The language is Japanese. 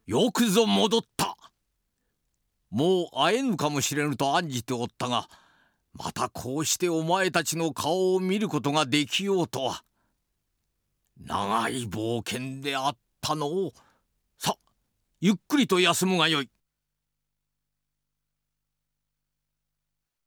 よくぞ戻った。もう会えぬかもしれぬと案じておったが、またこうしてお前たちの顔を見ることができようとは。長い冒険であったのを。さ、ゆっくりと休むがよい。